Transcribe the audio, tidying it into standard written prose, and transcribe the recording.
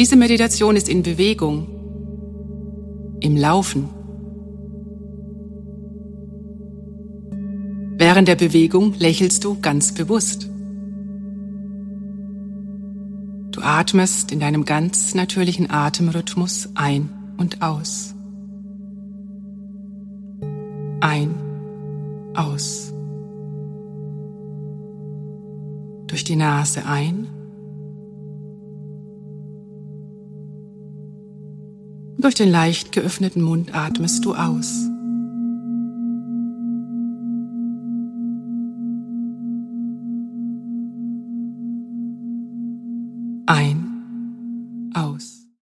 Diese Meditation ist in Bewegung, im Laufen. Während der Bewegung lächelst du ganz bewusst. Du atmest in deinem ganz natürlichen Atemrhythmus ein und aus. Ein, aus. Durch die Nase ein. Durch den leicht geöffneten Mund atmest du aus.